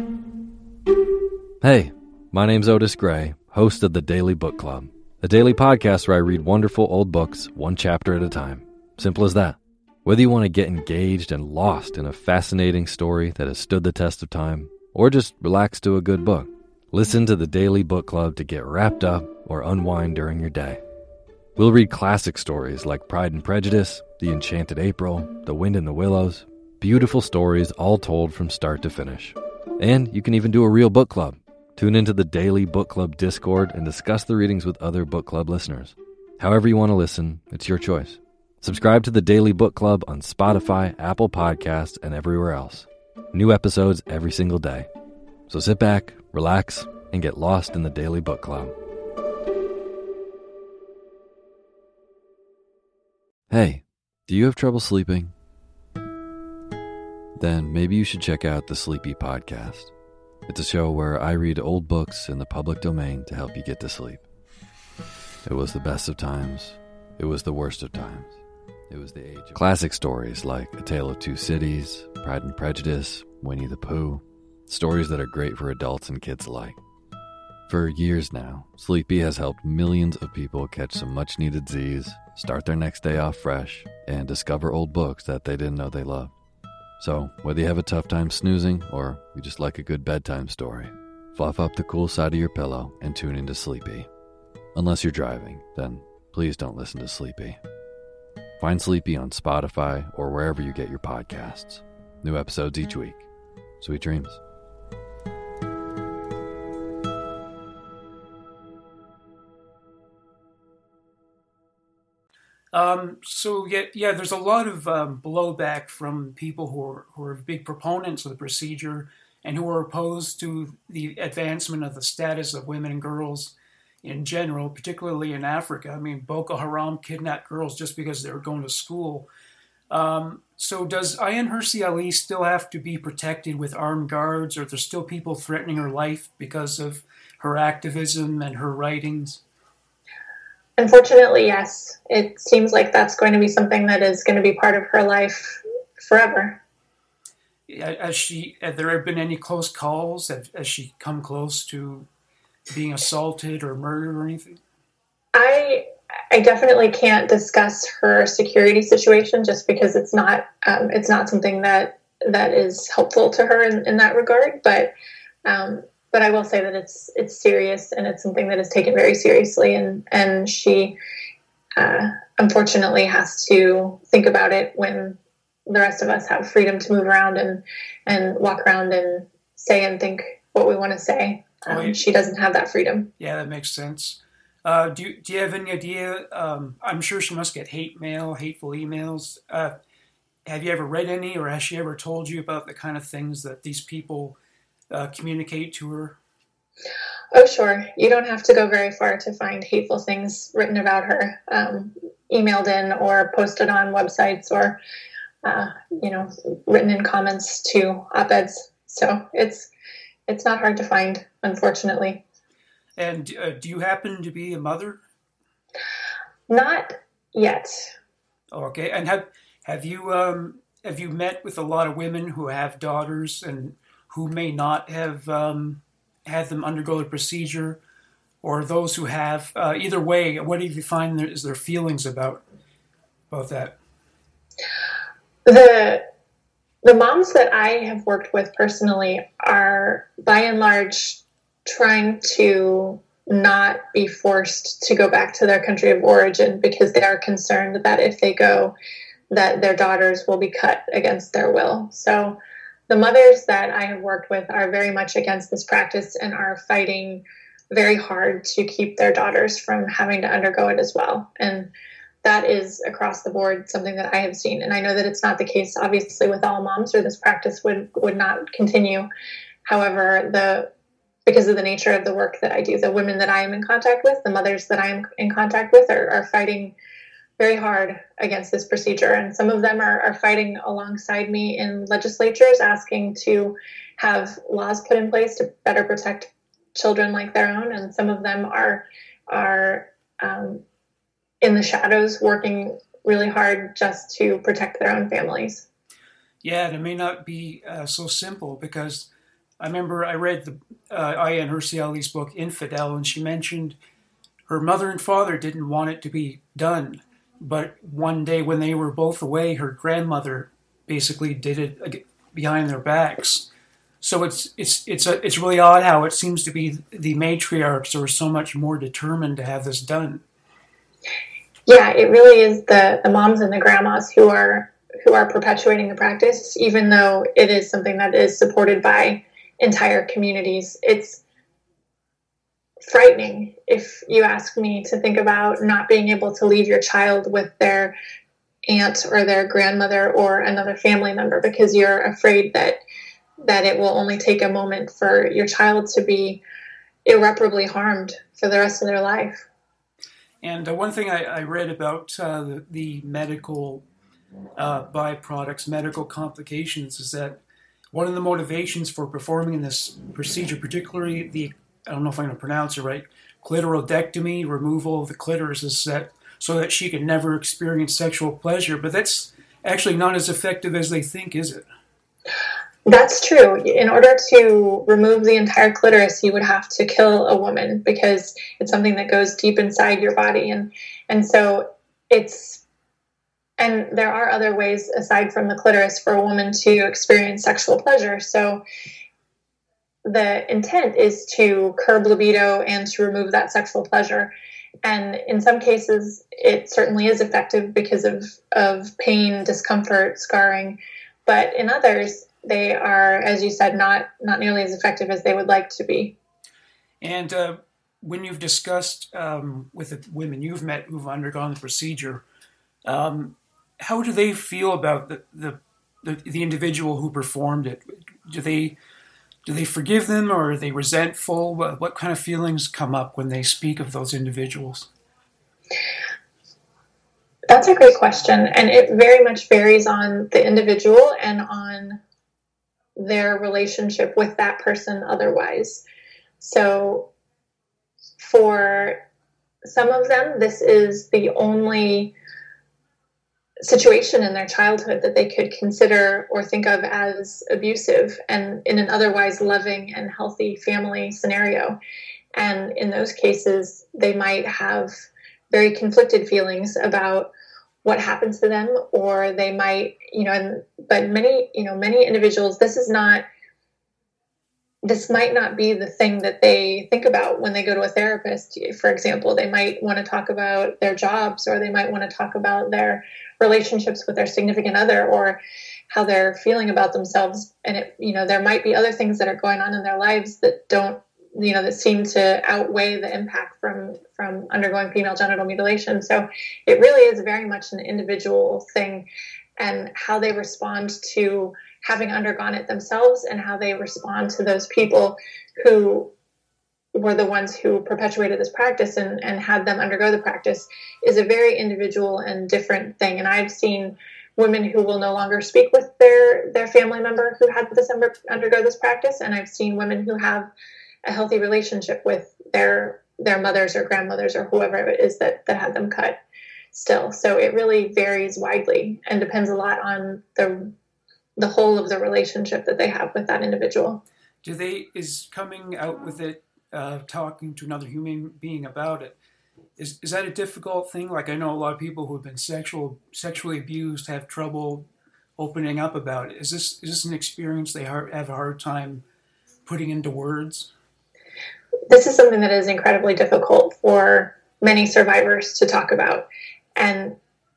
Hey, my name's Otis Gray, host of the Daily Book Club, a daily podcast where I read wonderful old books one chapter at a time. Simple as that. Whether you want to get engaged and lost in a fascinating story that has stood the test of time, or just relax to a good book, listen to the Daily Book Club to get wrapped up or unwind during your day. We'll read classic stories like Pride and Prejudice, The Enchanted April, The Wind in the Willows, beautiful stories all told from start to finish. And you can even do a real book club. Tune into the Daily Book Club Discord and discuss the readings with other book club listeners. However you want to listen, it's your choice. Subscribe to the Daily Book Club on Spotify, Apple Podcasts, and everywhere else. New episodes every single day. So sit back, relax, and get lost in the Daily Book Club. Hey, do you have trouble sleeping? Then maybe you should check out the Sleepy Podcast. It's a show where I read old books in the public domain to help you get to sleep. It was the best of times. It was the worst of times. It was the age of classic stories like A Tale of Two Cities, Pride and Prejudice, Winnie the Pooh, stories that are great for adults and kids alike. For years now, Sleepy has helped millions of people catch some much-needed Z's, start their next day off fresh, and discover old books that they didn't know they loved. So, whether you have a tough time snoozing or you just like a good bedtime story, fluff up the cool side of your pillow and tune into Sleepy. Unless you're driving, then please don't listen to Sleepy. Find Sleepy on Spotify or wherever you get your podcasts. New episodes each week. Sweet dreams. There's a lot of blowback from people who are big proponents of the procedure and who are opposed to the advancement of the status of women and girls in general, particularly in Africa. I mean, Boko Haram kidnapped girls just because they were going to school. So does Ayaan Hirsi Ali still have to be protected with armed guards, or are there still people threatening her life because of her activism and her writings? Unfortunately, yes. It seems like that's going to be something that is going to be part of her life forever. Have there been any close calls? Has she come close to being assaulted or murdered or anything? I definitely can't discuss her security situation just because it's not something that is helpful to her in that regard. But I will say that it's serious, and it's something that is taken very seriously, and she unfortunately has to think about it when the rest of us have freedom to move around and walk around and say and think what we want to say. She doesn't have that freedom. Yeah, that makes sense. Do you have any idea? I'm sure she must get hate mail, hateful emails. Have you ever read any, or has she ever told you about the kind of things that these people communicate to her? Oh, sure. You don't have to go very far to find hateful things written about her, emailed in or posted on websites or, written in comments to op-eds. So it's not hard to find, unfortunately. And do you happen to be a mother? Not yet. Okay. And have you met with a lot of women who have daughters and who may not have had them undergo the procedure, or those who have? Either way, what do you find is their feelings about that? The moms that I have worked with personally are, by and large, trying to not be forced to go back to their country of origin because they are concerned that if they go, that their daughters will be cut against their will. So the mothers that I have worked with are very much against this practice and are fighting very hard to keep their daughters from having to undergo it as well. And that is across the board something that I have seen. And I know that it's not the case, obviously, with all moms, or this practice would not continue. However, because of the nature of the work that I do, the women that I am in contact with, the mothers that I am in contact with are fighting very hard against this procedure. And some of them are fighting alongside me in legislatures, asking to have laws put in place to better protect children like their own. And some of them are in the shadows working really hard just to protect their own families. Yeah, and it may not be so simple, because I remember I read the Ayaan Hirsi Ali's book, Infidel, and she mentioned her mother and father didn't want it to be done. But one day when they were both away, her grandmother basically did it behind their backs. So it's really odd how it seems to be the matriarchs are so much more determined to have this done. Yeah, it really is the moms and the grandmas who are perpetuating the practice, even though it is something that is supported by entire communities. It's frightening, if you ask me, to think about not being able to leave your child with their aunt or their grandmother or another family member because you're afraid that it will only take a moment for your child to be irreparably harmed for the rest of their life. And one thing I read about the medical byproducts, medical complications, is that one of the motivations for performing this procedure, particularly I don't know if I'm going to pronounce it right, clitoridectomy, removal of the clitoris, is that so that she could never experience sexual pleasure. But that's actually not as effective as they think, is it? That's true. In order to remove the entire clitoris, you would have to kill a woman because it's something that goes deep inside your body. And so and there are other ways aside from the clitoris for a woman to experience sexual pleasure. So the intent is to curb libido and to remove that sexual pleasure. And in some cases, it certainly is effective because of pain, discomfort, scarring. But in others, they are, as you said, not nearly as effective as they would like to be. And when you've discussed with the women you've met who've undergone the procedure, How do they feel about the individual who performed it? Do they forgive them, or are they resentful? What kind of feelings come up when they speak of those individuals? That's a great question, and it very much varies on the individual and on their relationship with that person otherwise. So for some of them, this is the only situation in their childhood that they could consider or think of as abusive, and in an otherwise loving and healthy family scenario. And in those cases, they might have very conflicted feelings about what happens to them, or they might, but many individuals, this might not be the thing that they think about when they go to a therapist. For example, they might want to talk about their jobs, or they might want to talk about their relationships with their significant other, or how they're feeling about themselves. And there might be other things that are going on in their lives that that seem to outweigh the impact from undergoing female genital mutilation. So it really is very much an individual thing, and how they respond to having undergone it themselves, and how they respond to those people who were the ones who perpetuated this practice and had them undergo the practice, is a very individual and different thing. And I've seen women who will no longer speak with their family member who had this undergo this practice, and I've seen women who have a healthy relationship with their mothers or grandmothers or whoever it is that had them cut still. So it really varies widely and depends a lot on the whole of the relationship that they have with that individual. Is coming out with it, talking to another human being about it, is that a difficult thing? Like, I know a lot of people who have been sexually abused have trouble opening up about it. Is this an experience they have a hard time putting into words? This is something that is incredibly difficult for many survivors to talk about. And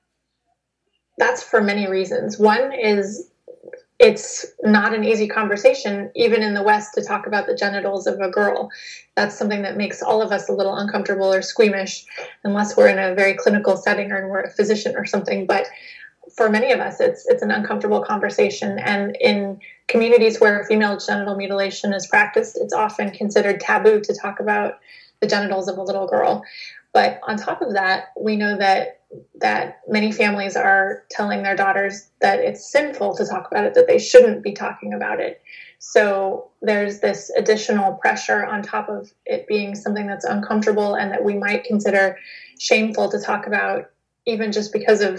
that's for many reasons. One is it's not an easy conversation, even in the West, to talk about the genitals of a girl. That's something that makes all of us a little uncomfortable or squeamish, unless we're in a very clinical setting or we're a physician or something. But for many of us, it's an uncomfortable conversation. And in communities where female genital mutilation is practiced, it's often considered taboo to talk about the genitals of a little girl. But on top of that, we know that many families are telling their daughters that it's sinful to talk about it, that they shouldn't be talking about it. So there's this additional pressure on top of it being something that's uncomfortable and that we might consider shameful to talk about, even just because of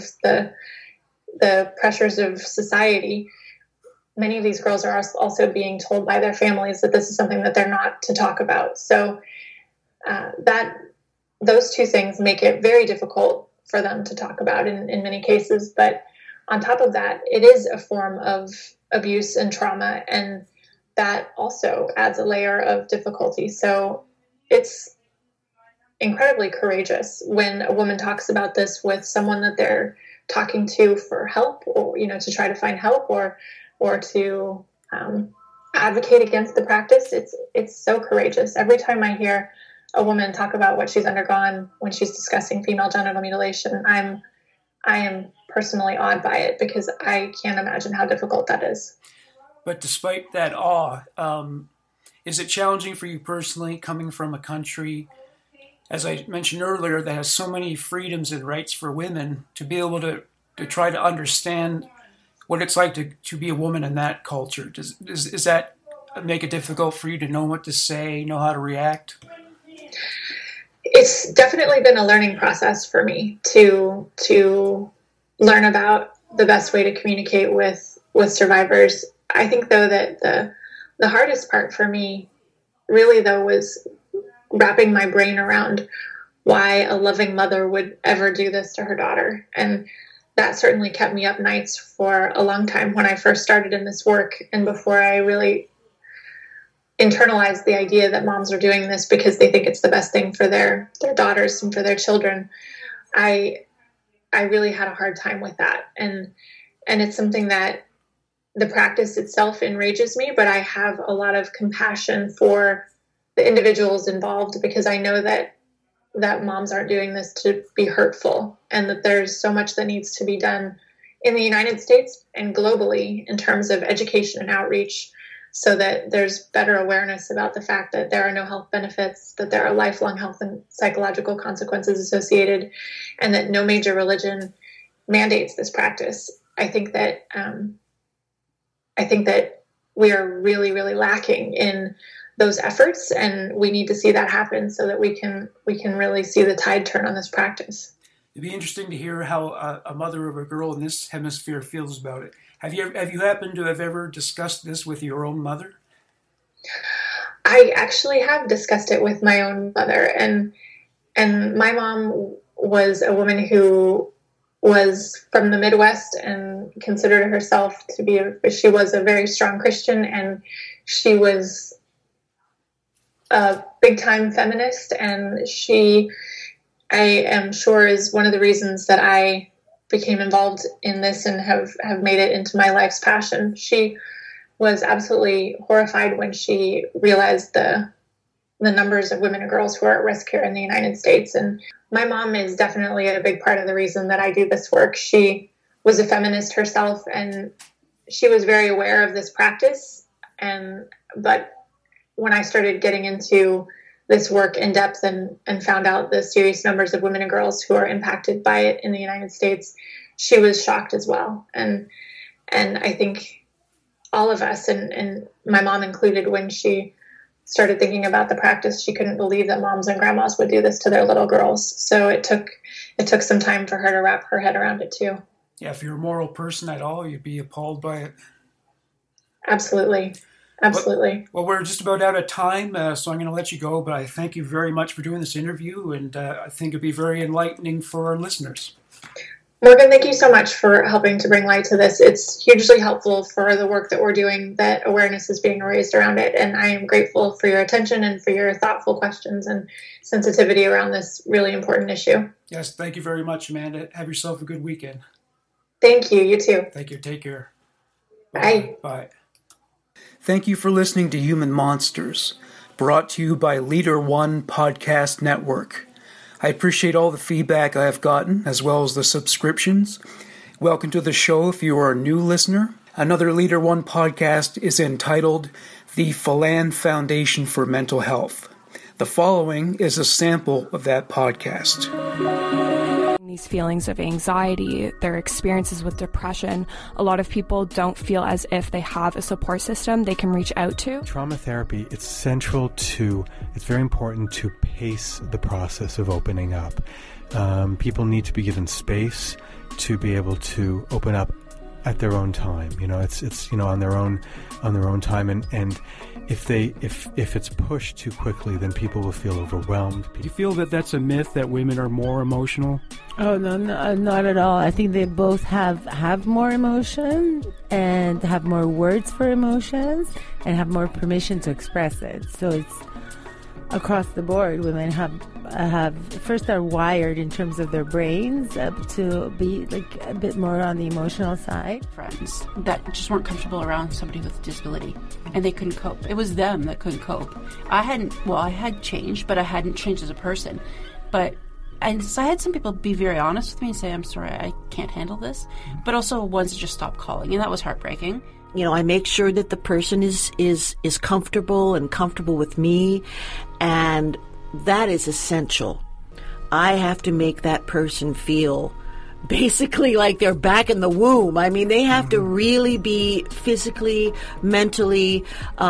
the pressures of society. Many of these girls are also being told by their families that this is something that they're not to talk about. So those two things make it very difficult for them to talk about in many cases. But on top of that, it is a form of abuse and trauma, and that also adds a layer of difficulty. So it's incredibly courageous when a woman talks about this with someone that they're talking to for help, or to try to find help, or to advocate against the practice. It's so courageous. Every time I hear a woman talk about what she's undergone when she's discussing female genital mutilation, I am personally awed by it, because I can't imagine how difficult that is. But despite that awe, is it challenging for you personally, coming from a country, as I mentioned earlier, that has so many freedoms and rights for women, to be able to try to understand what it's like to be a woman in that culture? Does that make it difficult for you to know what to say, know how to react? It's definitely been a learning process for me to learn about the best way to communicate with survivors. I think, though, that the hardest part for me really, though, was wrapping my brain around why a loving mother would ever do this to her daughter. And that certainly kept me up nights for a long time when I first started in this work, and before I really internalized the idea that moms are doing this because they think it's the best thing for their daughters and for their children. I really had a hard time with that. And it's something that the practice itself enrages me, but I have a lot of compassion for the individuals involved, because I know that that moms aren't doing this to be hurtful, and that there's so much that needs to be done in the United States and globally in terms of education and outreach, so that there's better awareness about the fact that there are no health benefits, that there are lifelong health and psychological consequences associated, and that no major religion mandates this practice. I think that we are really, really lacking in those efforts, and we need to see that happen so that we can really see the tide turn on this practice. It'd be interesting to hear how a mother of a girl in this hemisphere feels about it. Have you happened to have ever discussed this with your own mother? I actually have discussed it with my own mother, and my mom was a woman who was from the Midwest and considered herself to be she was a very strong Christian, and she was a big-time feminist, and I am sure, is one of the reasons that I became involved in this and have made it into my life's passion. She was absolutely horrified when she realized the numbers of women and girls who are at risk here in the United States. And my mom is definitely a big part of the reason that I do this work. She was a feminist herself, and she was very aware of this practice. But when I started getting into this work in depth and found out the serious numbers of women and girls who are impacted by it in the United States, she was shocked as well. And I think all of us, and my mom included, when she started thinking about the practice, she couldn't believe that moms and grandmas would do this to their little girls. So it took some time for her to wrap her head around it too. Yeah, if you're a moral person at all, you'd be appalled by it. Absolutely. Absolutely. Well, we're just about out of time, so I'm going to let you go, but I thank you very much for doing this interview, and I think it'd be very enlightening for our listeners. Morgan, thank you so much for helping to bring light to this. It's hugely helpful for the work that we're doing, that awareness is being raised around it, and I am grateful for your attention and for your thoughtful questions and sensitivity around this really important issue. Yes, thank you very much, Amanda. Have yourself a good weekend. Thank you. You too. Thank you. Take care. Bye. Bye. Thank you for listening to Human Monsters, brought to you by Leader One Podcast Network. I appreciate all the feedback I have gotten, as well as the subscriptions. Welcome to the show if you are a new listener. Another Leader One podcast is entitled The Phelan Foundation for Mental Health. The following is a sample of that podcast. These feelings of anxiety, their experiences with depression, a lot of people don't feel as if they have a support system they can reach out to. Trauma therapy, it's very important to pace the process of opening up. People need to be given space to be able to open up at their own time. It's on their own time, and if it's pushed too quickly, then people will feel overwhelmed. Do you feel that that's a myth, that women are more emotional? Oh, no, not at all. I think they both have more emotion and have more words for emotions and have more permission to express it. So it's across the board. Women have first are wired in terms of their brains to be like a bit more on the emotional side. Friends that just weren't comfortable around somebody with a disability, and they couldn't cope. It was them that couldn't cope. I had changed, but I hadn't changed as a person. And so I had some people be very honest with me and say, I'm sorry, I can't handle this. But also ones that just stopped calling, and that was heartbreaking. I make sure that the person is comfortable and comfortable with me, and that is essential. I have to make that person feel basically like they're back in the womb. I mean, they have to really be physically, mentally,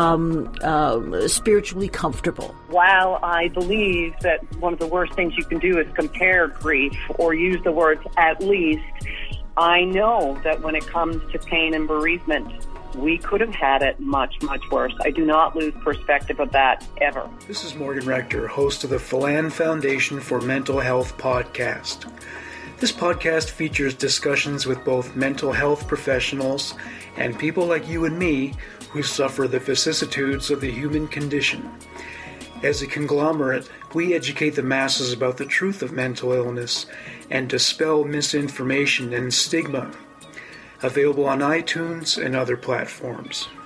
spiritually comfortable. While I believe that one of the worst things you can do is compare grief or use the words "at least," I know that when it comes to pain and bereavement, we could have had it much, much worse. I do not lose perspective of that ever. This is Morgan Rector, host of the Phelan Foundation for Mental Health podcast. This podcast features discussions with both mental health professionals and people like you and me who suffer the vicissitudes of the human condition. As a conglomerate, we educate the masses about the truth of mental illness and dispel misinformation and stigma. Available on iTunes and other platforms.